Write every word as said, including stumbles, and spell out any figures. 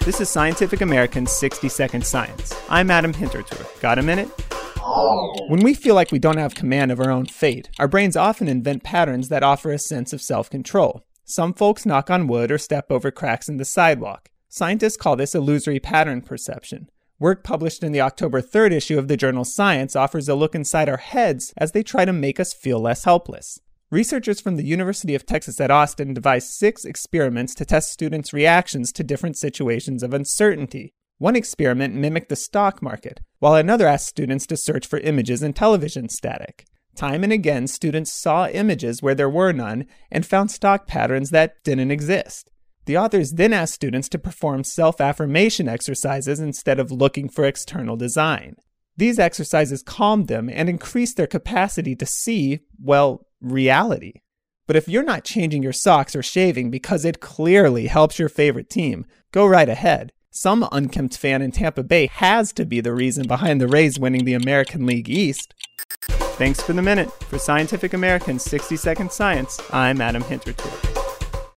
This is Scientific American's sixty second Science. I'm Adam Hintertour. Got a minute? When we feel like we don't have command of our own fate, our brains often invent patterns that offer a sense of self-control. Some folks knock on wood or step over cracks in the sidewalk. Scientists call this illusory pattern perception. Work published in the October third issue of the journal Science offers a look inside our heads as they try to make us feel less helpless. Researchers from the University of Texas at Austin devised six experiments to test students' reactions to different situations of uncertainty. One experiment mimicked the stock market, while another asked students to search for images in television static. Time and again, students saw images where there were none and found stock patterns that didn't exist. The authors then asked students to perform self-affirmation exercises instead of looking for external design. These exercises calmed them and increased their capacity to see, well, reality. But if you're not changing your socks or shaving because it clearly helps your favorite team, go right ahead. Some unkempt fan in Tampa Bay has to be the reason behind the Rays winning the American League East. Thanks for the minute. For Scientific American's sixty second Science, I'm Adam Hintertour.